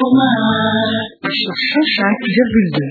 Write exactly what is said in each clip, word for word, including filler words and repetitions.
cinq virgule deux.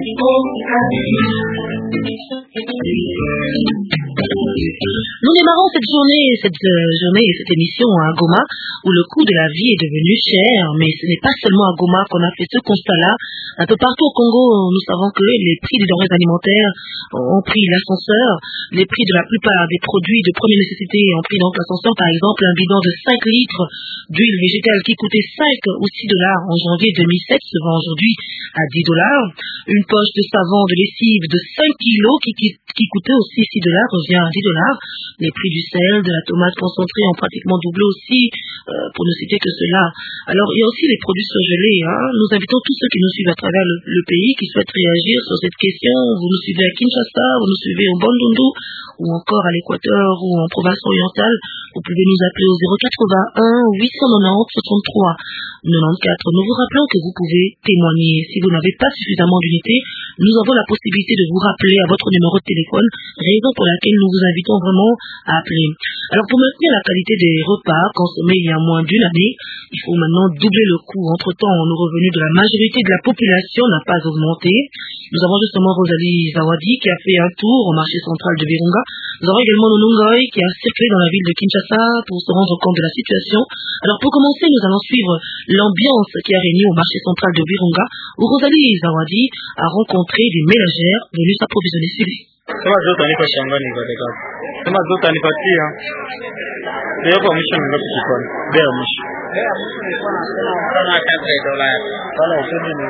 Nous démarrons cette journée, cette euh, journée et cette émission à Goma, où le coût de la vie est devenu cher, mais ce n'est pas seulement à Goma qu'on a fait ce constat-là. Un peu partout au Congo, nous savons que les prix des denrées alimentaires ont pris l'ascenseur, les prix de la plupart des produits de première nécessité ont pris donc l'ascenseur. Par exemple, un bidon de cinq litres d'huile végétale qui coûtait cinq ou six dollars en janvier deux mille sept se vend aujourd'hui à dix dollars. Une poche de savon de lessive de cinq kilos qui, qui, qui coûtait aussi six dollars revient à dix dollars. Les prix du sel, de la tomate concentrée ont pratiquement doublé aussi, euh, pour ne citer que cela. Alors, il y a aussi les produits surgelés. Hein. Nous invitons tous ceux qui nous suivent à travers le, le pays, qui souhaitent réagir sur cette question. Vous nous suivez à Kinshasa, vous nous suivez au Bandundu, ou encore à l'Équateur, ou en province orientale. Vous pouvez nous appeler au zéro quatre-vingt-un huit cent quatre-vingt-dix soixante-trois quatre-vingt-quatorze. Nous vous rappelons que vous pouvez témoigner. Si vous n'avez pas suffisamment d'unités, nous avons la possibilité de vous rappeler à votre numéro de téléphone, raison pour laquelle nous vous invitons vraiment à appeler. Alors, pour maintenir la qualité des repas consommés il y a moins d'une année, il faut maintenant doubler le coût. Entre-temps, nos revenus de la majorité de la population n'a pas augmenté. Nous avons justement Rosalie Zawadi qui a fait un tour au marché central de Virunga. Nous avons également Nonongoy qui a circulé dans la ville de Kinshasa pour se rendre compte de la situation. Alors, pour commencer, nous allons suivre l'ambiance qui a régné au marché central de Virunga, où Rosalie Zawadi a rencontré des ménagères venues s'approvisionner. Suivez. Sema zote nipa shambani kwa dakika. Sema zote nipatia. Leo kwa mwisho ndio kukipona. Leo mwisho. Leo mwisho nilikuwa nasema kama quatre dollars. Wala useme ni.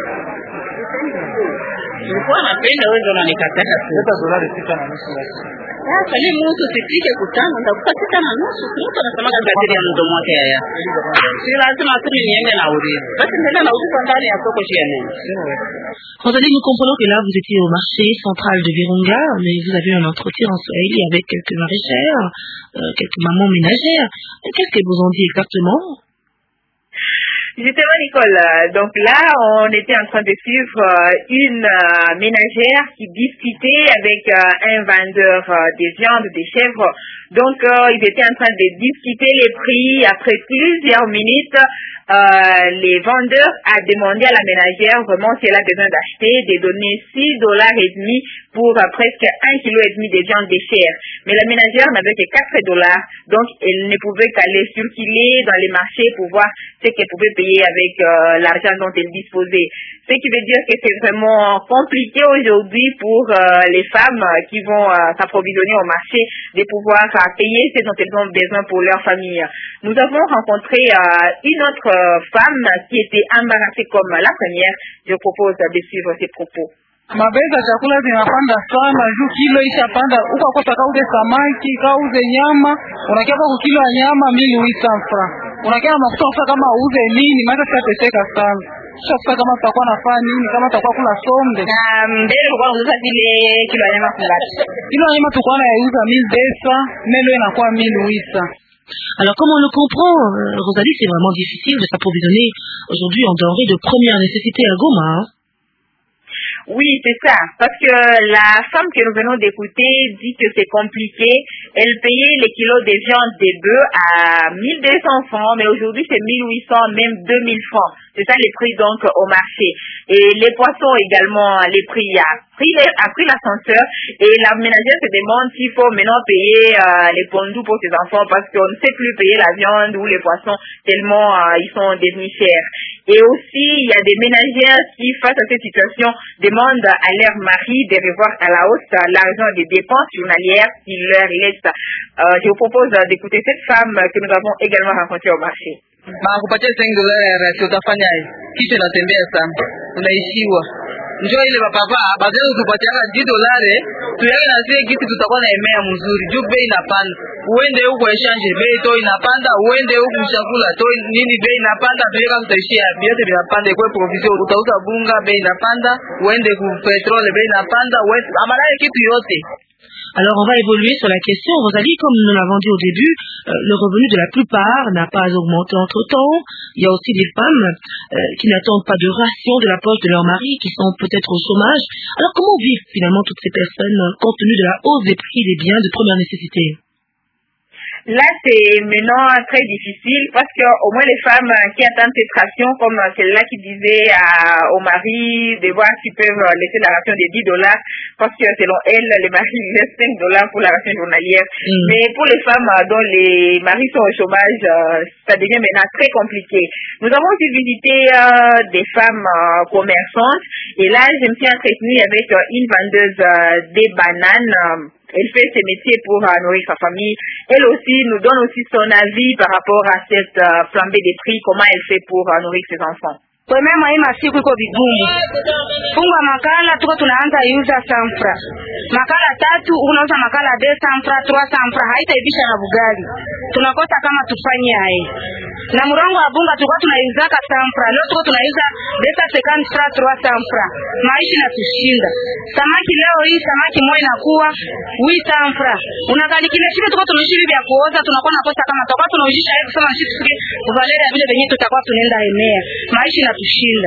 Nilikuwa napenda wewe ndio unanikataka tu. Leta dolari sita na nusu. Sasa ni mtu sifike kutano ndakupa sita na nusu. Mtu anasema kadiri ya mdomo wake haya. Si lazima tu niende na urithi. Basi nenda na urithi ndani ya soko jiani. Rosalie, nous comprenons que là, vous étiez au marché central de Virunga, mais vous avez eu un entretien en Swahili avec quelques maraîchères, euh, quelques mamans ménagères. Qu'est-ce qu'elles vous ont dit exactement? Justement, Nicole, donc là, on était en train de suivre une euh, ménagère qui discutait avec euh, un vendeur euh, de viande, des chèvres. Donc, euh, ils étaient en train de discuter les prix. Après plusieurs minutes, euh, les vendeurs a demandé à la ménagère vraiment si elle a besoin d'acheter, de donner six dollars et demi pour euh, presque un kilo et demi de viande de chair. Mais la ménagère n'avait que quatre dollars, donc elle ne pouvait qu'aller circuler dans les marchés pour voir ce qu'elle pouvait payer avec euh, l'argent dont elle disposait. Ce qui veut dire que c'est vraiment compliqué aujourd'hui pour euh, les femmes qui vont euh, s'approvisionner au marché de pouvoir euh, payer ce dont elles ont besoin pour leur famille. Nous avons rencontré euh, une autre euh, femme qui était embarrassée comme la première. Je propose de suivre ses propos. Mabei za chakula zinapanda sana juu kilo ishapanda. Uko kosa kauze samaki, kauze nyama, unakiapa kwa kilo ya nyama mili wisa mfra. Unakiapa mafuta ufa kama uuze nini, maana tutateseka sana. Sasa kama tutakuwa nafanya nini, kama tutakuwa kula sombe. Na mbele kwa kuuza vile kilo ya nyama fulani. Kilo ya nyama tukua na yauza mille deux cents, melo inakuwa mille huit cents. Alors, comme on le comprend, euh, Rosalie, c'est vraiment difficile de s'approvisionner aujourd'hui en denrées de première nécessité à Goma. Hein? Oui, c'est ça. Parce que la femme que nous venons d'écouter dit que c'est compliqué. Elle payait les kilos de viande de bœuf à mille deux cents francs, mais aujourd'hui c'est mille huit cents, même deux mille francs. C'est ça les prix donc au marché. Et les poissons également, les prix a pris, les, a pris l'ascenseur. Et la ménagère se demande s'il faut maintenant payer euh, les pondous pour ses enfants parce qu'on ne sait plus payer la viande ou les poissons tellement euh, ils sont devenus chers. Et aussi, il y a des ménagères qui, face à cette situation, demandent à leur mari de revoir à la hausse l'argent des dépenses journalières qu'il leur laisse. Euh, je vous propose d'écouter cette femme que nous avons également rencontrée au marché. Makupatia cinq dollars ya utafanya hivi. Kisha natembea sana. Unaishiwa. Njoo ile baba baadaye utupatia dix dollars, tuyake na sisi kitu tutakuwa na emea mzuri. Juu bei inapanda. Uende huko exchange bei to inapanda, uende huko chakula to nini bei inapanda, tuyaka tutaishia yote vinapanda kwa provision. Utauza bunga bei inapanda, uende ku petrol bei inapanda, uende amalaye kitu yote. Alors, on va évoluer sur la question. Rosalie, comme nous l'avons dit au début, euh, le revenu de la plupart n'a pas augmenté entre-temps. Il y a aussi des femmes euh, qui n'attendent pas de ration de la poche de leur mari, qui sont peut-être au chômage. Alors, comment vivent finalement toutes ces personnes compte tenu de la hausse des prix des biens de première nécessité? Là, c'est maintenant très difficile parce que au moins les femmes qui attendent cette ration, comme celle-là qui disait à, au mari de voir s'ils peuvent laisser la ration de dix dollars parce que selon elle, les maris laissent cinq dollars pour la ration journalière. Mm. Mais pour les femmes dont les maris sont au chômage, ça devient maintenant très compliqué. Nous avons aussi visité euh, des femmes euh, commerçantes et là, je me suis entretenue avec euh, une vendeuse euh, des bananes. Euh, Elle fait ses métiers pour uh, nourrir sa famille. Elle aussi nous donne aussi son avis par rapport à cette uh, flambée des prix, comment elle fait pour uh, nourrir ses enfants. Kwemema hii masiku iko vigumu. Funga makala tuko tunaanza yuza sanfra. Makala tatu unauza makala de sanfra, trois sanfra, haitaibisha na bugali. Tunakosa kama tufanye hai. Na murongo wa bunga tuko tunaiuza ka sanfra, leo tuko tunaiuza desa second fra, trois sanfra. Maisha na tushinda. Samaki leo hii samaki moja inakuwa huit sanfra. Unadhani kile shida tuko tunaishi vya kuoza tunakuwa nakosa kama tutakuwa tunaujisha hivi kusema sisi valeur ya vile venye tutakuwa tunaenda enea. Maisha na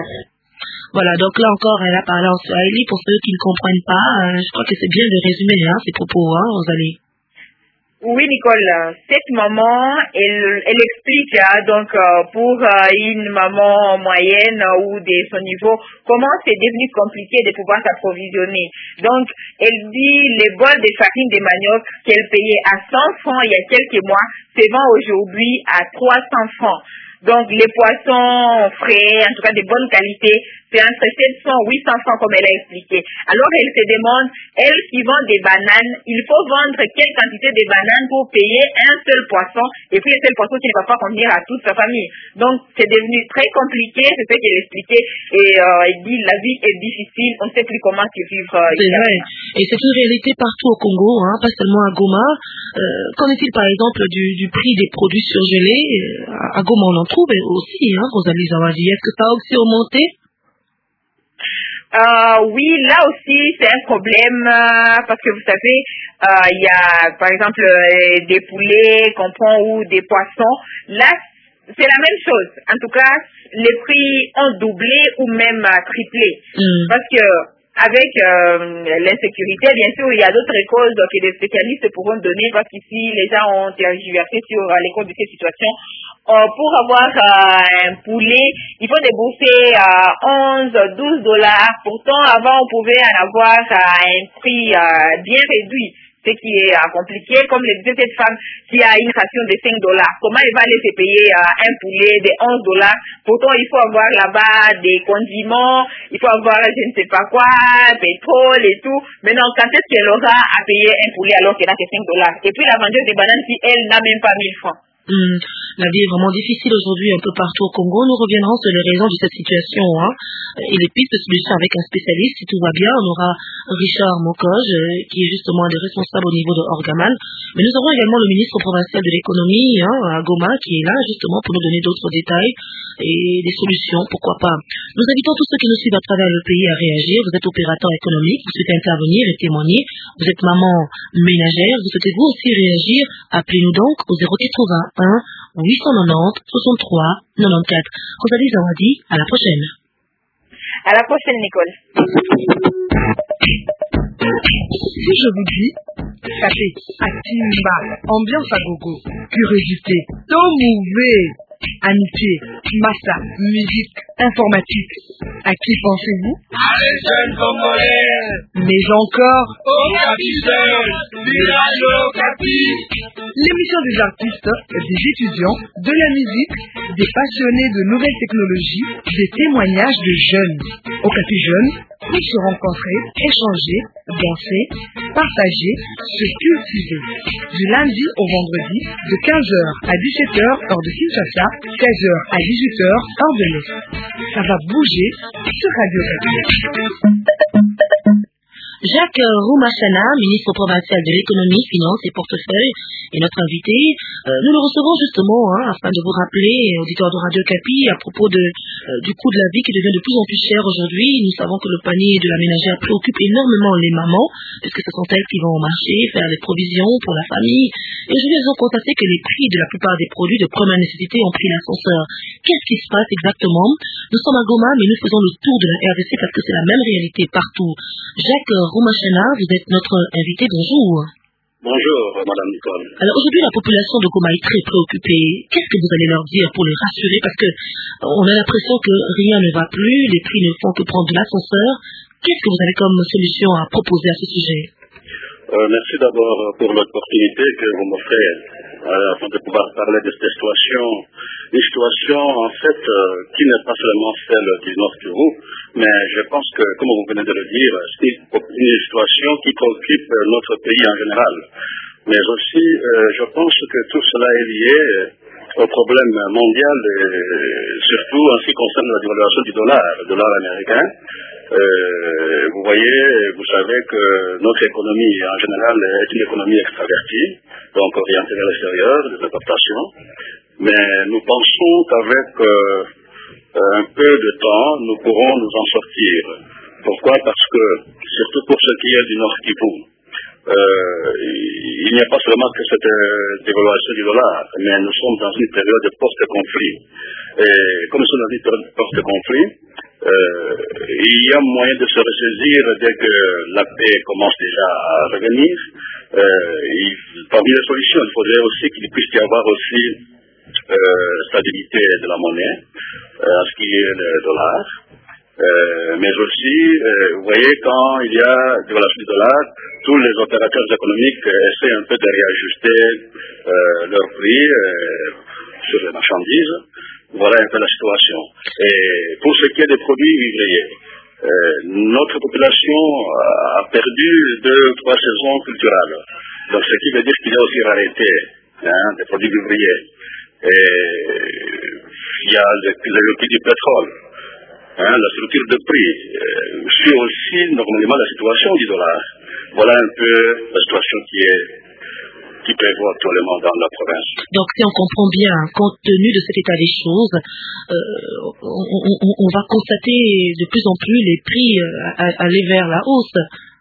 Voilà, donc là encore, elle a parlé en swahili. Pour ceux qui ne comprennent pas, euh, je crois que c'est bien de résumer hein, ces propos, hein, Rosalie. Oui, Nicole, cette maman, elle, elle explique hein, donc euh, pour euh, une maman moyenne euh, ou de son niveau, comment c'est devenu compliqué de pouvoir s'approvisionner. Donc, elle dit les bols de farine de manioc qu'elle payait à cent francs il y a quelques mois, se vend aujourd'hui à trois cents francs. Donc, les poissons frais, en tout cas de bonne qualité, c'est entre sept cents et huit cents francs comme elle a expliqué. Alors, elle se demande, elle qui vend des bananes, il faut vendre quelle quantité de bananes pour payer un seul poisson, et puis un seul poisson qui ne va pas convenir à toute sa famille. Donc, c'est devenu très compliqué, c'est ce qu'elle expliquait, et euh, elle dit, la vie est difficile, on ne sait plus comment survivre. Euh, c'est vrai, et c'est une réalité partout au Congo, hein, pas seulement à Goma. Euh, qu'en est-il par exemple du, du prix des produits surgelés? À Goma, on en trouve aussi, hein, Rosalie Zawadi. Est-ce que ça a aussi augmenté? Euh, oui, là aussi, c'est un problème euh, parce que vous savez, euh, il y a par exemple euh, des poulets qu'on prend ou des poissons. Là, c'est la même chose. En tout cas, les prix ont doublé ou même euh, triplé. Mm. Parce que avec euh, l'insécurité, bien sûr, il y a d'autres causes que des spécialistes pourront donner parce qu'ici, les gens ont tergiversé sur euh, les causes de cette situation. Euh, pour avoir euh, un poulet, il faut débourser euh, onze, douze dollars. Pourtant, avant, on pouvait en avoir à euh, un prix euh, bien réduit. Ce qui est euh, compliqué, comme le disait cette femme qui a une ration de cinq dollars. Comment elle va aller se payer euh, un poulet de onze dollars? Pourtant, il faut avoir là-bas des condiments, il faut avoir je ne sais pas quoi, pétrole et tout. Maintenant, quand est-ce qu'elle aura à payer un poulet alors qu'elle n'a que cinq dollars? Et puis la vendeuse de bananes qui, elle, n'a même pas mille francs. Mmh. La vie est vraiment difficile aujourd'hui un peu partout au Congo. Nous reviendrons sur les raisons de cette situation hein, et les pistes de solutions avec un spécialiste. Si tout va bien, on aura Richard Mokoj, euh, qui est justement un des responsables au niveau de Orgaman. Mais nous aurons également le ministre provincial de l'économie hein, à Goma, qui est là justement pour nous donner d'autres détails et des solutions, pourquoi pas. Nous invitons tous ceux qui nous suivent à travers le pays à réagir. Vous êtes opérateur économique, vous souhaitez intervenir et témoigner. Vous êtes maman ménagère, vous souhaitez vous aussi réagir. Appelez-nous donc au zéro quatre-vingt-un huit cent quatre-vingt-dix soixante-trois quatre-vingt-quatorze. Rosalie Zawadi, à la prochaine. À la prochaine, Nicole. Si je vous dis, tapez, Atimba, ambiance à gogo, curiosité, ton mauvais, amitié, massa, musique, informatique, à qui pensez-vous? Les jeunes Congolais. Mais encore, au capitaine, village au capi. L'émission des artistes, des étudiants, de la musique, des passionnés de nouvelles technologies, des témoignages de jeunes. Au Capi Jeunes, pour se rencontrer, échanger, danser, partager, se cultiver. Du lundi au vendredi, de quinze heures à dix-sept heures, heure de Kinshasa, seize heures à dix-huit heures, heure de l'Est. Ça va bouger sur Radio Capi. Jacques Roumachana, ministre provincial de l'économie, finance et portefeuille, est notre invité. Euh, nous le recevons justement hein, afin de vous rappeler, auditoire de Radio Capi, à propos de, euh, du coût de la vie qui devient de plus en plus cher aujourd'hui. Nous savons que le panier de la ménagère préoccupe énormément les mamans, puisque ce sont elles qui vont au marché, faire les provisions pour la famille. Et aujourd'hui, elles ont constaté que les prix de la plupart des produits de première nécessité ont pris l'ascenseur. Qu'est-ce qui se passe exactement? Nous sommes à Goma, mais nous faisons le tour de la R D C parce que c'est la même réalité partout. Jacques Roumachana, vous êtes notre invité, bonjour. Bonjour, Madame Nicole. Alors aujourd'hui, la population de Goma est très préoccupée. Qu'est-ce que vous allez leur dire pour les rassurer? Parce que on a l'impression que rien ne va plus, les prix ne font que prendre de l'ascenseur. Qu'est-ce que vous avez comme solution à proposer à ce sujet? Euh, merci d'abord pour l'opportunité que vous m'offrez euh, afin de pouvoir parler de cette situation. Une situation, en fait, euh, qui n'est pas seulement celle du Nord Kivu, mais je pense que, comme vous venez de le dire, c'est une situation qui préoccupe notre pays en général. Mais aussi, euh, je pense que tout cela est lié au problème mondial, et surtout en ce qui concerne la dévaluation du dollar, le dollar américain. Euh, vous voyez, vous savez que notre économie en général est une économie extravertie, donc orientée vers l'extérieur, des importations. Mais nous pensons qu'avec euh, un peu de temps, nous pourrons nous en sortir. Pourquoi? Parce que, surtout pour ce qui est du Nord Kivu, euh, il n'y a pas seulement que cette euh, dévaluation du dollar, mais nous sommes dans une période de post-conflit. Et comme nous sommes dans une période de post-conflit, euh, il y a moyen de se ressaisir dès que la paix commence déjà à revenir. Euh, il, parmi les solutions, il faudrait aussi qu'il puisse y avoir aussi euh, stabilité de la monnaie, euh, à ce qui est le dollar. Euh, mais aussi, euh, vous voyez, quand il y a dévaluation du dollar, tous les opérateurs économiques euh, essaient un peu de réajuster euh, leurs prix euh, sur les marchandises. Voilà un peu la situation. Et pour ce qui est des produits vivriers, euh, notre population a perdu deux ou trois saisons culturelles. Donc ce qui veut dire qu'il y a aussi rareté hein, des produits vivriers. Et il y a le, le prix du pétrole. Hein, la structure de prix euh, suit aussi normalement la situation du dollar. Voilà un peu la situation qui est qui prévaut actuellement dans la province. Donc si on comprend bien, compte tenu de cet état des choses, euh, on, on, on va constater de plus en plus les prix euh, aller vers la hausse.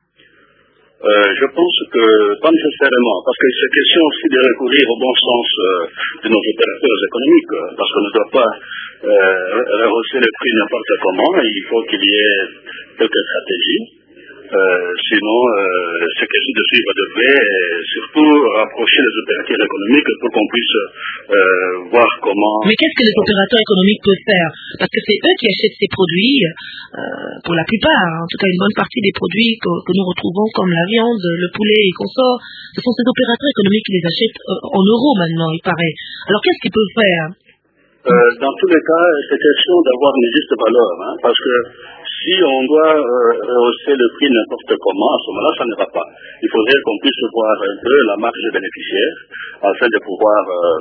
Euh, je pense que pas nécessairement, parce que c'est question aussi de recourir au bon sens euh, de nos opérateurs économiques, parce qu'on ne doit pas euh, rehausser les prix n'importe comment, il faut qu'il y ait quelques stratégies. Euh, sinon, euh, c'est question de suivre de près et surtout rapprocher les opérateurs économiques pour qu'on puisse euh, voir comment... Mais qu'est-ce que les opérateurs économiques peuvent faire? Parce que c'est eux qui achètent ces produits, euh, pour la plupart, en tout cas une bonne partie des produits que, que nous retrouvons comme la viande, le poulet et consorts, ce sont ces opérateurs économiques qui les achètent euh, en euros maintenant, il paraît. Alors qu'est-ce qu'ils peuvent faire? Euh, dans tous les cas, c'est question d'avoir une juste valeur, hein, parce que si on doit euh, rehausser le prix n'importe comment, à ce moment-là, ça n'ira pas. Il faudrait qu'on puisse voir un peu la marge des bénéficiaires, afin de pouvoir euh,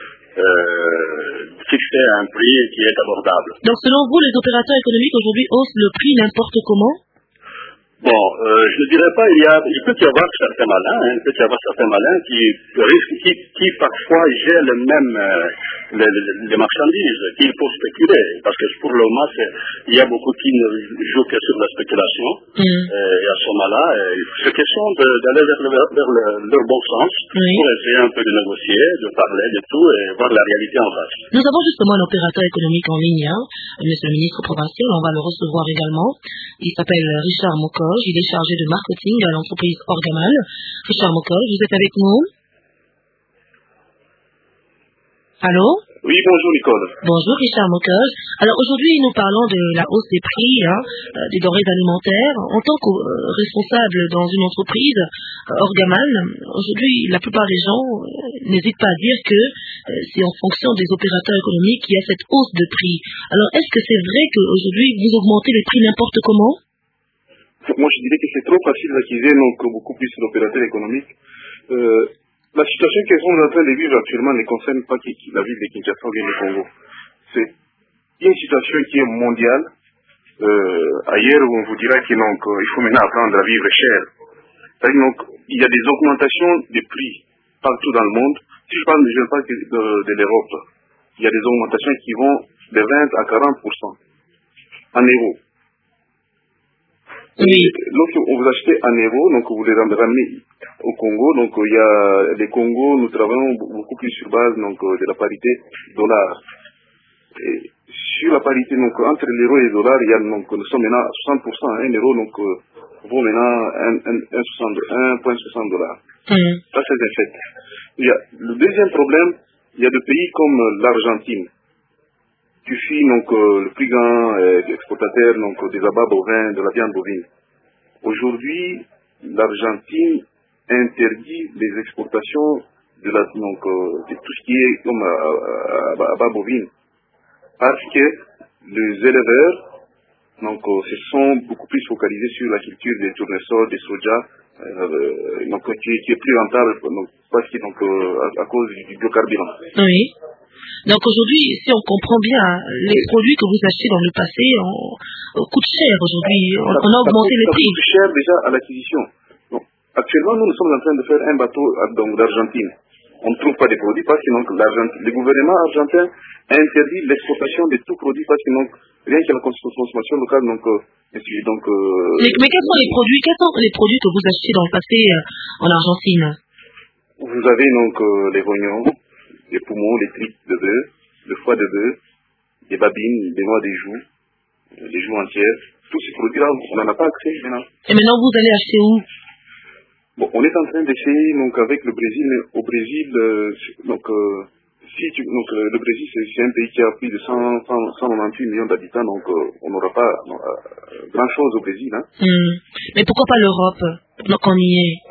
euh, fixer un prix qui est abordable. Donc selon vous, les opérateurs économiques aujourd'hui haussent le prix n'importe comment? Bon, euh, je ne dirais pas, il, y a, il peut y avoir certains malins, hein, il peut y avoir certains malins qui risquent, qui, qui parfois gèlent même euh, les, les, les marchandises, qu'il faut spéculer, parce que pour le moment, il y a beaucoup qui ne jouent que sur la spéculation, mm. et à ce moment-là, c'est question d'aller vers, le, vers le, leur bon sens, oui. pour essayer un peu de négocier, de parler de tout, et voir la réalité en face. Nous avons justement un opérateur économique en ligne, hein, monsieur le ministre provincial, on va le recevoir également, il s'appelle Richard Moko. Il est chargé de marketing à l'entreprise Orgamal. Richard Mokol, vous êtes avec nous? Allô? Oui, bonjour Nicole. Bonjour Richard Mokol. Alors aujourd'hui, nous parlons de la hausse des prix hein, des denrées alimentaires. En tant que euh, responsable dans une entreprise, euh, Orgamal, aujourd'hui, la plupart des gens euh, n'hésitent pas à dire que euh, c'est en fonction des opérateurs économiques qu'il y a cette hausse de prix. Alors, est-ce que c'est vrai qu'aujourd'hui, vous augmentez les prix n'importe comment? Moi, je dirais que c'est trop facile d'accuser donc beaucoup plus l'opérateur économique. Euh, la situation qu'ils sont en train de vivre actuellement ne concerne pas la ville de Kinshasa ou le Congo. C'est une situation qui est mondiale. Euh, ailleurs, on vous dira que donc, il faut maintenant apprendre à vivre cher. Donc, il y a des augmentations des prix partout dans le monde. Si je parle, je parle de, de, de l'Europe, il y a des augmentations qui vont de vingt à quarante pour cent en euros. Oui. Lorsque vous achetez en euros, donc vous les ramenez au Congo, donc il y a les Congo, nous travaillons beaucoup plus sur base donc de la parité dollar. Et sur la parité donc entre l'euro et le dollar, il y a donc nous sommes maintenant à soixante pour cent un euro donc vaut maintenant un virgule soixante dollars. Mmh. Ça, c'est un fait. Il y a, le deuxième problème, il y a des pays comme l'Argentine, qui fut donc euh, le plus grand euh, exportateur donc, des abats bovins, de la viande bovine. Aujourd'hui, l'Argentine interdit les exportations de, la, donc, euh, de tout ce qui est comme euh, abats bovine, parce que les éleveurs donc, euh, se sont beaucoup plus focalisés sur la culture des tournesols, des soja, euh, donc, qui, qui est plus rentable donc, parce que, donc, euh, à, à cause du biocarburant. Oui. Donc aujourd'hui, si on comprend bien, les produits que vous achetez dans le passé on, on coûtent cher aujourd'hui. On, on a augmenté les prix. Ça coûte cher déjà à l'acquisition. Donc, actuellement, nous, nous sommes en train de faire un bateau donc, d'Argentine. On ne trouve pas de produits parce que donc, le gouvernement argentin interdit l'exportation de tout produit parce que donc, rien que la consommation locale. Donc, euh, donc, euh, mais, mais quels sont les produits, quels sont les produits que vous achetez dans le passé euh, en Argentine? Vous avez donc euh, les rognons, les poumons, les tripes de bœuf, le foie de bœuf, les babines, les noix des joues, les joues entières. Tous ces produits-là, on n'en a pas accès maintenant. Et maintenant, vous allez acheter où? Bon, on est en train d'essayer donc avec le Brésil. Au Brésil, euh, donc euh, si tu, donc euh, le Brésil c'est un pays qui a plus de cent, cent, cent quatre-vingt-huit millions d'habitants, donc euh, on n'aura pas euh, grand chose au Brésil. Hein. Mmh. Mais pourquoi pas l'Europe? Donc on y est.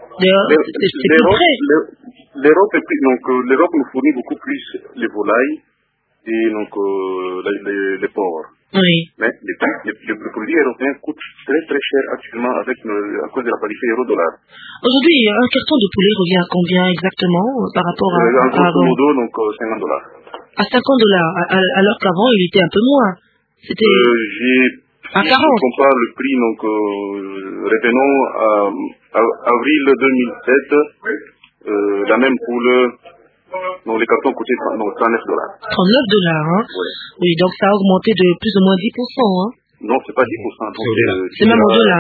C'est plus près. L'Europe est plus, donc euh, l'Europe nous fournit beaucoup plus les volailles et donc euh, les, les, les porcs. Oui. Mais les, les, les, les produits européens coûtent très très cher actuellement avec le, à cause de la parité euro-dollar. Aujourd'hui, un carton de poulet revient à combien exactement par rapport à, euh, à grosso modo, donc euh, cinquante dollars. À cinquante dollars, alors qu'avant il était un peu moins. C'était euh, j'ai à si quarante. je compare le prix, donc euh, revenons à, à avril deux mille sept, euh, la même poule. Donc les cartons coûtaient trente-neuf dollars. trente-neuf dollars, hein? Oui. Oui, donc ça a augmenté de plus ou moins dix pour cent, hein? Non, c'est pas dix pour cent. C'est même au-delà.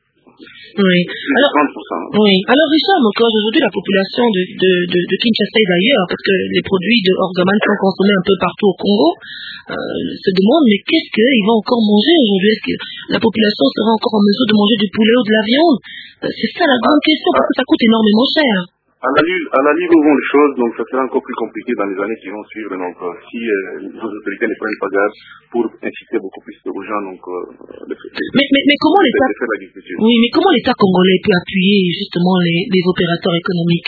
Oui. Alors, trente pour cent. Oui. Alors, Richard, encore aujourd'hui, la population de, de, de, de Kinshasa et d'ailleurs, parce que les produits de Orgaman sont consommés un peu partout au Congo, euh, se demandent, mais qu'est-ce qu'ils vont encore manger aujourd'hui? Est-ce que la population sera encore en mesure de manger du poulet ou de la viande? C'est ça la grande question, parce que ça coûte énormément cher. À la ligne, à la ligne où vont les choses, donc ça sera encore plus compliqué dans les années qui vont suivre. Donc, euh, si euh, nos autorités ne prennent pas garde pour inciter beaucoup plus aux gens, donc, euh, de, de, mais, mais, mais comment l'État, de faire l'agriculture. Oui, mais comment l'État congolais peut appuyer justement les, les opérateurs économiques?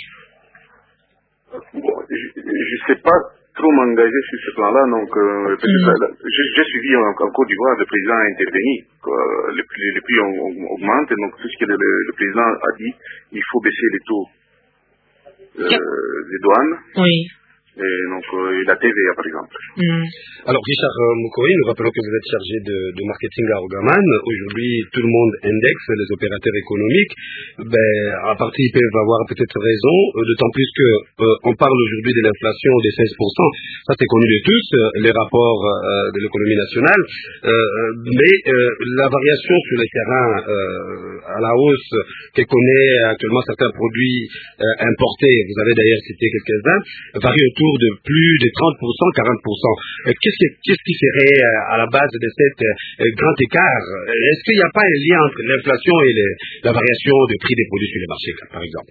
Bon, je ne sais pas trop m'engager sur ce plan-là, donc, euh, mmh. j'ai suivi en, en Côte d'Ivoire, le président a intervenu, euh, les, les, les prix augmentent, donc tout ce que le, le président a dit, il faut baisser les taux. Euh, des douanes. Oui. Et donc, euh, la T V A, par exemple. Mm. Alors, Richard euh, Moukoui, nous rappelons que vous êtes chargé de, de marketing à Orgaman. Aujourd'hui, tout le monde indexe les opérateurs économiques. Ben, à partir, ils peuvent avoir peut-être raison, euh, d'autant plus que euh, on parle aujourd'hui de l'inflation des seize pour cent. Ça, c'est connu de tous, euh, les rapports euh, de l'économie nationale. Euh, mais euh, la variation sur les terrains euh, à la hausse que connaît actuellement certains produits euh, importés, vous avez d'ailleurs cité quelques-uns, varie autour de plus de trente pour cent, quarante pour cent. Qu'est-ce qui, qu'est-ce qui serait à la base de cet euh, grand écart? Est-ce qu'il n'y a pas un lien entre l'inflation et les, la variation des prix des produits sur les marchés, par exemple?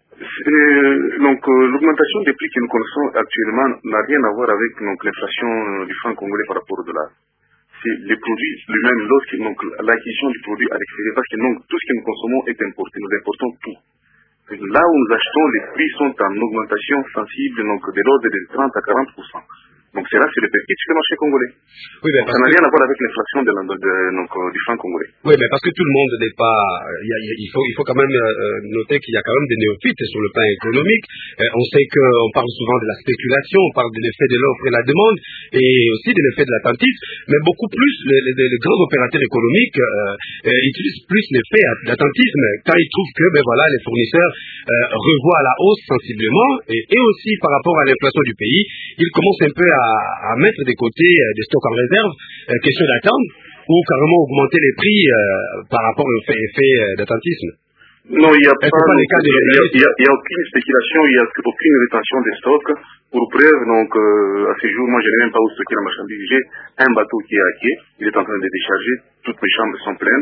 Euh, donc euh, l'augmentation des prix que nous connaissons actuellement n'a rien à voir avec l'inflation du franc congolais par rapport au dollar. C'est les produits lui-même, lorsque donc l'acquisition du produit à l'extérieur, parce que donc, tout ce que nous consommons est importé, nous importons tout. Là où nous achetons, les prix sont en augmentation sensible, donc de l'ordre de trente à quarante pour cent. Donc c'est là c'est le petit sur le marché congolais. Oui, mais ça n'a rien à voir avec l'inflation de, de, de, donc, du franc congolais. Oui, mais parce que tout le monde n'est pas... Il, y a, il, faut, il faut quand même euh, noter qu'il y a quand même des néophytes sur le plan économique. Euh, on sait qu'on parle souvent de la spéculation, on parle de l'effet de l'offre et la demande, et aussi de l'effet de l'attentisme, mais beaucoup plus les, les, les grands opérateurs économiques euh, euh, utilisent plus l'effet d'attentisme quand ils trouvent que ben voilà, les fournisseurs euh, revoient à la hausse sensiblement, et, et aussi par rapport à l'inflation du pays, ils commencent un peu à à mettre de côté euh, des stocks en réserve, euh, question d'attendre, ou carrément augmenter les prix euh, par rapport au fait, effet euh, d'attentisme. Non, il n'y a, pas, pas les cas de... il y a, il y a aucune spéculation, il n'y a aucune rétention des stocks. Pour preuve, donc, euh, à ce jour, moi, je n'ai même pas où stocker la marchandise. J'ai un bateau qui est à quai, il est en train de décharger, toutes mes chambres sont pleines.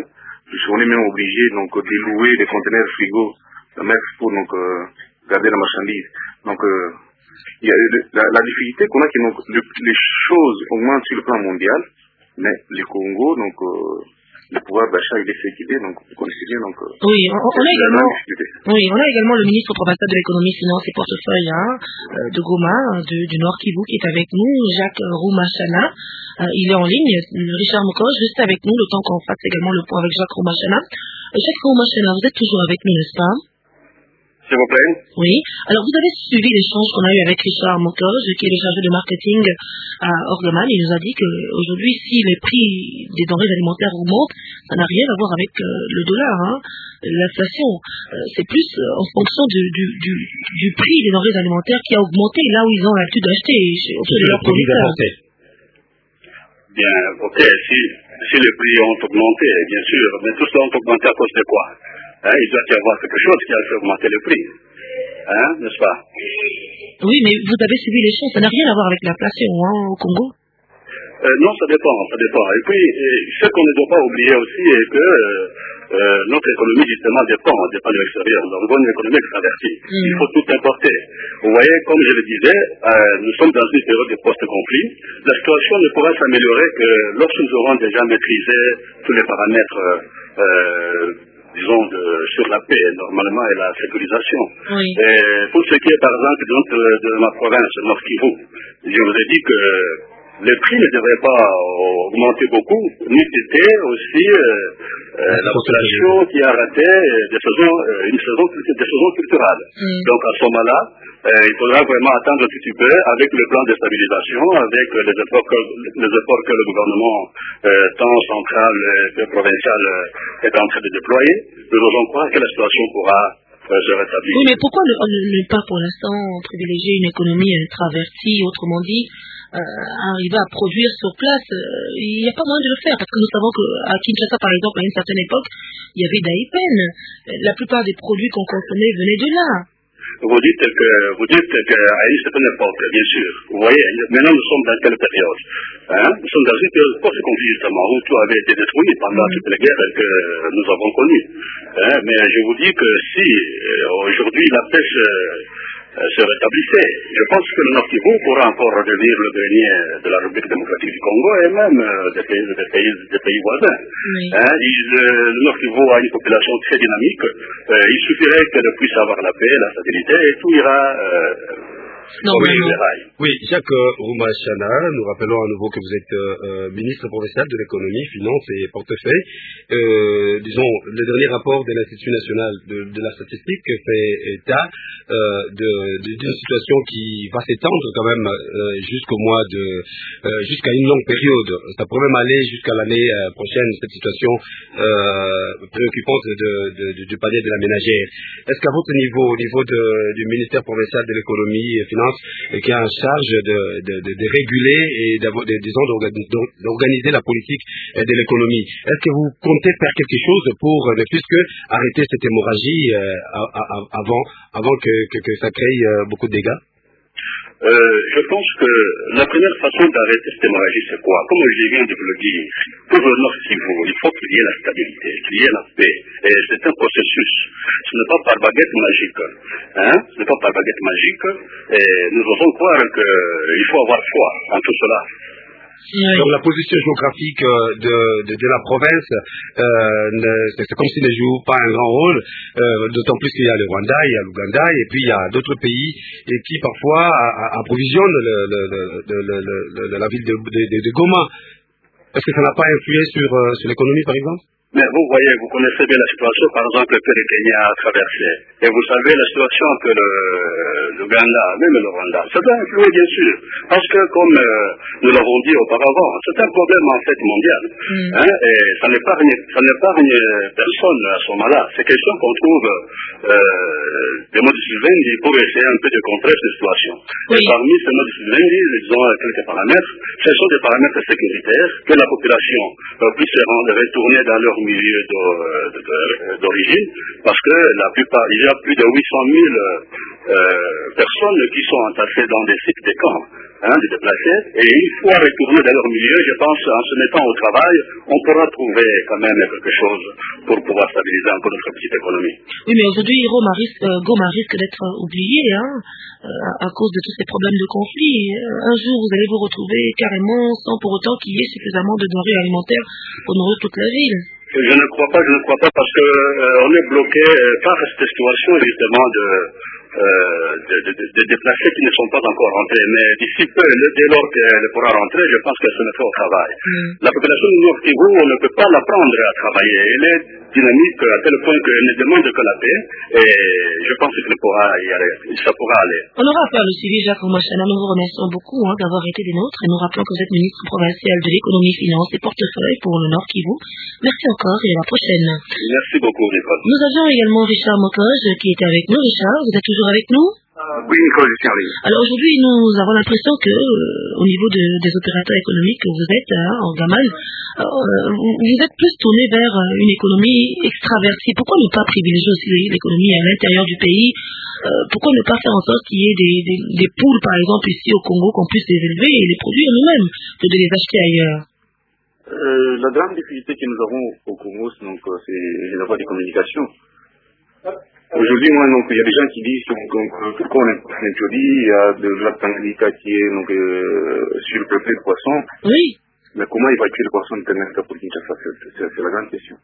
on est même obligé donc de louer des conteneurs frigo de mettre pour donc euh, garder la marchandise. Donc euh, il y a la, la difficulté qu'on a, que donc, le, les choses augmentent sur le plan mondial, mais le Congo donc euh, le pouvoir d'achat il est séquité, donc vous connaissez bien donc. Euh, oui, on, on a également, oui, on a également le ministre provincial de l'économie, finance et portefeuille hein, de Goma, de, du Nord Kivu, qui est avec nous, Jacques Roumachana. Euh, il est en ligne. Richard Mokoj, restez avec nous le temps qu'on fasse également le point avec Jacques Roumachana. Euh, Jacques Roumachana, vous êtes toujours avec nous, n'est-ce pas? S'il vous plaît. Oui. Alors, vous avez suivi l'échange qu'on a eu avec Richard Mokoj, qui est le chargé de marketing à Orgaman. Il nous a dit qu'aujourd'hui, si les prix des denrées alimentaires augmentent, ça n'a rien à voir avec euh, le dollar. Hein. L'inflation, euh, c'est plus euh, en fonction du, du, du, du prix des denrées alimentaires qui a augmenté là où ils ont l'habitude d'acheter auprès de leurs producteurs. Bien, ok, si, si les prix ont augmenté, bien sûr, mais tout cela ont augmenté à cause de quoi? Hein, il doit y avoir quelque chose qui a fait augmenter le prix, hein, n'est-ce pas? Oui, mais vous avez suivi les choses, ça n'a rien à voir avec l'inflation hein, au Congo? euh, Non, ça dépend, ça dépend. Et puis, et, ce qu'on ne doit pas oublier aussi est que euh, euh, notre économie, justement, dépend, dépend de l'extérieur. Donc, une économie extravertie. Mm. Il faut tout importer. Vous voyez, comme je le disais, euh, nous sommes dans une période de post-conflit. La situation ne pourra s'améliorer que lorsque nous aurons déjà maîtrisé tous les paramètres euh, disons, de, sur la paix, normalement, et la sécurisation. Oui. Et pour ce qui est, par exemple, de, de ma province, Nord Kivu, je vous ai dit que les prix ne devraient pas augmenter beaucoup, ni c'était aussi euh, euh, la population qui a raté des saisons, euh, une saison, des saisons culturelles. Mm. Donc, à ce moment-là, euh, il faudra vraiment attendre un petit peu avec le plan de stabilisation, avec les efforts que, les efforts que le gouvernement euh, tant central que provincial euh, est en train de déployer. Nous devons croire que la situation pourra euh, se rétablir. Oui, mais pourquoi ne, ne pas pour l'instant privilégier une économie introvertie, autrement dit, euh, arriver à produire sur place? euh, Il n'y a pas moyen de le faire, parce que nous savons qu'à Kinshasa, par exemple, à une certaine époque, il y avait d'Aïpen. La plupart des produits qu'on consommait venaient de là. Vous dites que, vous dites qu'à une certaine époque, bien sûr. Vous voyez, maintenant nous sommes dans quelle période? Hein? Nous sommes dans une période post-conflit, justement, où tout avait été détruit pendant mm. toutes les guerres que nous avons connues. Hein? Mais je vous dis que si, aujourd'hui, la pêche euh, se rétablissait, je pense que le Nord Kivu pourra encore redevenir le grenier de la République démocratique du Congo et même euh, des, pays, des, pays, des pays voisins. Oui. Hein? Il, le, le Nord Kivu a une population très dynamique. Euh, il suffirait qu'elle puisse avoir la paix, la stabilité, et tout ira euh, non, oui, oui, Jacques Roumachana, nous rappelons à nouveau que vous êtes euh, ministre provincial de l'économie, finance et portefeuille. Euh, disons, le dernier rapport de l'Institut national de, de la statistique fait état euh, d'une situation qui va s'étendre quand même euh, jusqu'au mois de, euh, jusqu'à une longue période. Ça pourrait même aller jusqu'à l'année euh, prochaine, cette situation euh, préoccupante de, de, de, du panier de la ménagère. Est-ce qu'à votre niveau, au niveau de, du ministère provincial de l'économie et qui est en charge de, de, de, de réguler et de, de, disons d'organiser la politique de l'économie, est-ce que vous comptez faire quelque chose pour ne plus que arrêter cette hémorragie euh, avant, avant que, que, que ça crée euh, beaucoup de dégâts? Euh, je pense que la première façon d'arrêter cette hémorragie, c'est quoi? Comme je viens de vous le dire, pour le Nord Kivu, il faut qu'il y ait la stabilité, qu'il y ait la paix. Et c'est un processus. Ce n'est pas par baguette magique. Hein? Ce n'est pas par baguette magique. Et nous osons croire qu'il faut avoir foi en tout cela. Donc la position géographique de, de, de la province, euh, c'est comme s'il ne joue pas un grand rôle, euh, d'autant plus qu'il y a le Rwanda, il y a l'Ouganda, et puis il y a d'autres pays et qui parfois approvisionnent le, le, le, le, le, le, la ville de, de, de, de Goma. Est-ce que ça n'a pas influé sur, euh, sur l'économie, par exemple? Mais vous voyez, vous connaissez bien la situation, par exemple, que le Kenya a traversé. Et vous savez la situation que l'Ouganda, même le Rwanda, ça doit influer, bien sûr. Parce que, comme euh, nous l'avons dit auparavant, c'est un problème, en fait, mondial. Mm. Hein, et ça n'épargne, ça n'épargne personne à ce moment-là. C'est question qu'on trouve euh, des modes vivendi pour essayer un peu de contrer cette situation. Oui. Et parmi ces modes vivendi, disons quelques paramètres, ce sont des paramètres sécuritaires que la population euh, puisse se rendre, retourner dans leur milieu d'origine, parce que la plupart, il y a plus de huit cent mille euh, personnes qui sont entassées dans des sites de camps, hein, des déplacés, et une fois retournés dans leur milieu, je pense, en se mettant au travail, on pourra trouver quand même quelque chose pour pouvoir stabiliser un peu notre petite économie. Oui, mais aujourd'hui, Goma risque, euh, Goma risque d'être oublié, hein, euh, à cause de tous ces problèmes de conflit. Un jour, vous allez vous retrouver carrément sans pour autant qu'il y ait suffisamment de denrées alimentaires pour nourrir toute la ville. Je ne crois pas, je ne crois pas, parce que euh, on est bloqué par cette situation justement de Euh, de, de, de, de déplacés qui ne sont pas encore rentrés. Mais d'ici peu, dès lors qu'elle pourra rentrer, je pense qu'elle se mettra au travail. Mm. La population du Nord Kivu, on ne peut pas l'apprendre à travailler. Elle est dynamique à tel point qu'elle ne demande que la paix. Et je pense qu'elle pourra y aller. Ça pourra aller. On aura à faire le suivi, Jacques Machana. Nous vous remercions beaucoup hein, d'avoir été des nôtres. Et nous rappelons que vous êtes ministre provincial de l'économie, finance et portefeuille pour le Nord Kivu. Merci encore et à la prochaine. Merci beaucoup, Nicole. Nous avions également Richard Mokoj qui était avec nous. Richard, vous êtes toujours avec nous? Oui, Nicole, je suis en ligne. Alors aujourd'hui, nous avons l'impression que, euh, au niveau de, des opérateurs économiques que vous êtes, hein, en Gamal, euh, vous, vous êtes plus tourné vers une économie extravertie. Pourquoi ne pas privilégier aussi l'économie à l'intérieur du pays? euh, Pourquoi ne pas faire en sorte qu'il y ait des, des, des poules, par exemple, ici au Congo, qu'on puisse les élever et les produire nous-mêmes, que de les acheter ailleurs? Euh, la grande difficulté que nous avons au Congo, donc, c'est les avoirs de communication. Aujourd'hui, moi, donc, il y a des gens qui disent que pourquoi on introduit, il y a de la Tanganyika qui est donc euh, surpeuplé de poissons. Oui. Mais comment évacuer le poisson internet pour Kinshasa? C'est la grande question.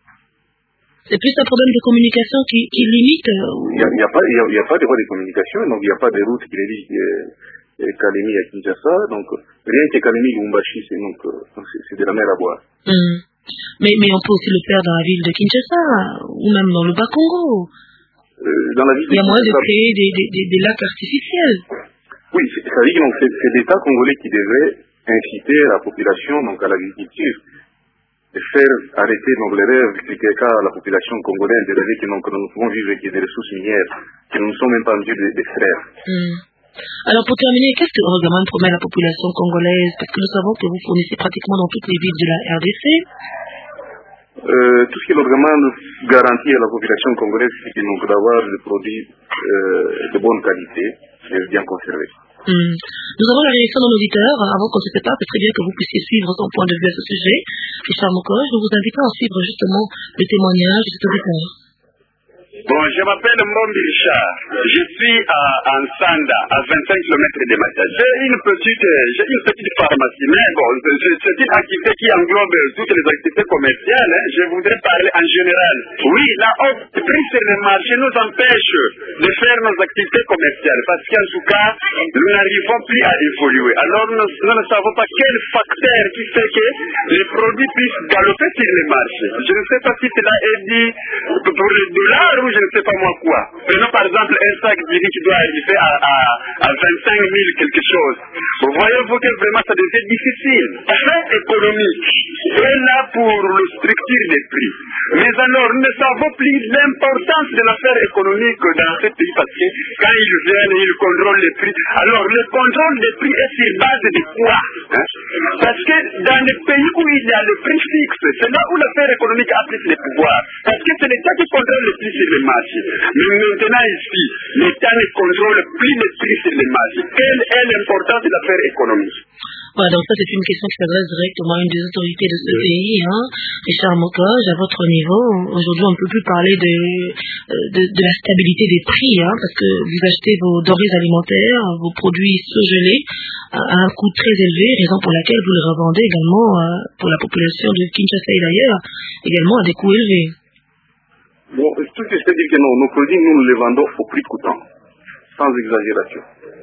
C'est plus un problème de communication qui, qui limite. Il n'y a, a, a, a pas de voie de communication, donc il n'y a pas de route qui relie euh, Kalemi à Kinshasa. Donc rien que Kalemi et Lumbashi, c'est donc c'est de la mer à boire. Mmh. Mais, mais on peut aussi le faire dans la ville de Kinshasa ou même dans le Bas-Congo. Euh, dans la ville il y a moyen de créer des, des, des, des lacs artificiels. Oui, ça veut dire que c'est l'État congolais qui devrait inciter la population donc à l'agriculture, de faire arrêter donc les rêves du cas à la population congolaise, de rêver que, donc, nous pouvons vivre avec des ressources minières, que nous ne sommes même pas en mesure de, de faire. Mmh. Alors pour terminer, qu'est-ce que Rogaman promet à la population congolaise? Parce que nous savons que vous fournissez pratiquement dans toutes les villes de la R D C. Euh, tout ce que l'Orgaman garantit à la population congolaise, c'est d'avoir des produits euh, de bonne qualité et bien conservés. Mmh. Nous avons la réaction de nos auditeurs. Avant qu'on se sépare, c'est très bien que vous puissiez suivre son point de vue à ce sujet. Richard Mokoj, nous vous invitons à suivre justement le témoignage de cet auditeur. Bon, je m'appelle Mbombi Richard. Je suis à Ansanda, à vingt-cinq kilomètres de Matadi. J'ai une petite, j'ai une petite pharmacie, mais bon, c'est une activité qui englobe toutes les activités commerciales. Hein. Je voudrais parler en général. Oui, la hausse des prix sur le marché nous empêche de faire nos activités commerciales, parce qu'en tout cas, nous n'arrivons plus à évoluer. Alors, nous, nous ne savons pas quel facteur qui fait que les produits puissent galoper sur le marché. Je ne sais pas si cela est dit pour les dollars ou je ne sais pas moi quoi. Prenons par exemple un sac de riz qui doit arriver à, à, à vingt-cinq mille quelque chose. Vous voyez-vous que vraiment ça devient difficile. L'affaire économique est là pour la structure des prix. Mais alors, nous ne savons plus l'importance de l'affaire économique dans ce pays parce que quand ils viennent, ils contrôlent les prix. Alors, le contrôle des prix est sur base de quoi? Hein? Parce que dans les pays où il y a le prix fixe, c'est là où l'affaire économique a plus de pouvoir. Parce que c'est l'État qui contrôle le prix sur les marchés. Mais maintenant ici, l'État ne contrôle plus les prix sur les marchés. Quelle est l'importance de l'affaire économique? Voilà, donc ça c'est une question qui s'adresse directement à une des autorités de ce oui. pays. Hein. Richard Mokoj, à votre niveau, aujourd'hui on ne peut plus parler de, de, de la stabilité des prix, hein, parce que vous achetez vos denrées alimentaires, vos produits surgelés à un coût très élevé, raison pour laquelle vous les revendez également pour la population de Kinshasa et d'ailleurs, également à des coûts élevés. Bon, tout ce que je peux dire que non, nos produits, nous, nous les vendons au prix coûtant, sans exagération.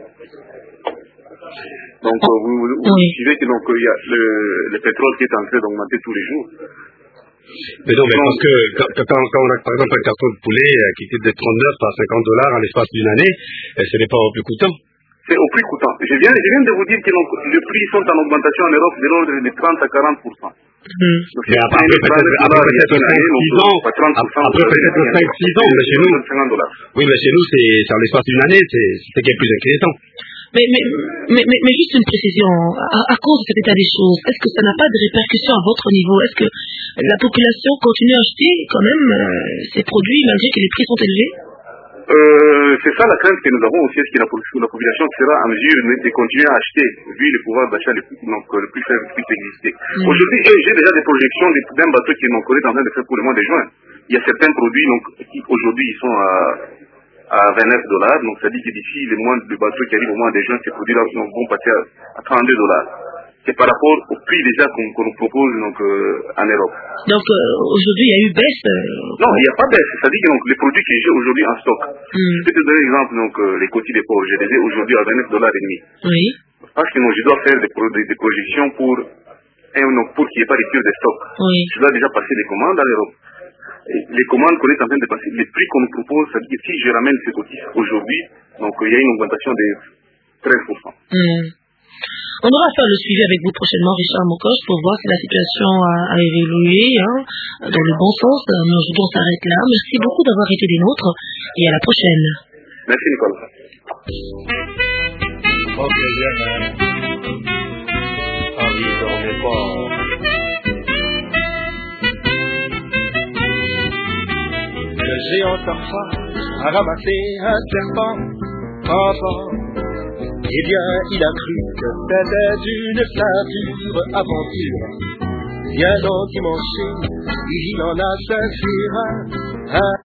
Donc, oh, vous, vous, oui. vous suivez que donc, il y a le, le pétrole qui est en train d'augmenter tous les jours. Mais non, mais donc, parce que quand, quand, quand on a par exemple un carton de poulet euh, qui coûte de trente-neuf à cinquante dollars en l'espace d'une année, euh, ce n'est pas au plus coûtant. C'est au prix coûtant. Je viens, je viens de vous dire que donc, les prix sont en augmentation en Europe de l'ordre de trente à quarante pour cent. Mmh. Mais après, peut-être, après peut-être cinq six ans, après peut-être cinq six ans, mais chez nous, oui, mais chez nous, c'est, c'est en l'espace d'une année, c'est, c'est ce qui est plus inquiétant. Mais, mais, mais, mais, mais juste une précision, à, à cause de cet état des choses, est-ce que ça n'a pas de répercussions à votre niveau? Est-ce que la population continue à acheter quand même euh, ces produits malgré que les prix sont élevés? Euh, c'est ça la crainte que nous avons aussi, est-ce que la, la population sera en mesure de continuer à acheter, vu le pouvoir d'achat le plus, donc, le plus faible qui puisse exister. Mmh. Aujourd'hui, j'ai déjà des projections d'un bateau qui est en Corée en train de faire pour le mois de juin. Il y a certains produits donc, qui aujourd'hui ils sont à, à vingt-neuf dollars, donc ça dit que d'ici le mois de bateau qui arrive au mois de juin, ces produits-là vont passer à, à trente-deux dollars. C'est par rapport au prix déjà qu'on qu nous propose donc, euh, en Europe. Donc euh, aujourd'hui il y a eu baisse euh... Non, il n'y a pas baisse. C'est-à-dire que donc, les produits que j'ai aujourd'hui en stock, mm. je peux te donner l'exemple, donc euh, les coquilles de porc, je les ai aujourd'hui à vingt-neuf dollars et demi. Oui. Parce que donc, je dois faire des, des, des projections pour, hein, donc, pour qu'il n'y ait pas de rupture de stock. Oui. Je dois déjà passer des commandes en Europe. Et les commandes qu'on est en train de passer, les prix qu'on nous propose, c'est-à-dire que si je ramène ces coquilles aujourd'hui, donc il y a une augmentation de treize pour cent. Mm. On aura à faire le suivi avec vous prochainement, Richard Mokoche, pour voir si la situation a, a évolué hein, dans le bon sens. Mais aujourd'hui, on s'arrête là. Merci beaucoup d'avoir été des nôtres et à la prochaine. Merci, Nicolas. Ok, bien. Henri, dormez pas. Le géant Tarfa a ramassé un serpent enfant. Eh bien, il a cru que c'était une ceinture aventure. Bien donc dimanche, il en a ceinture un.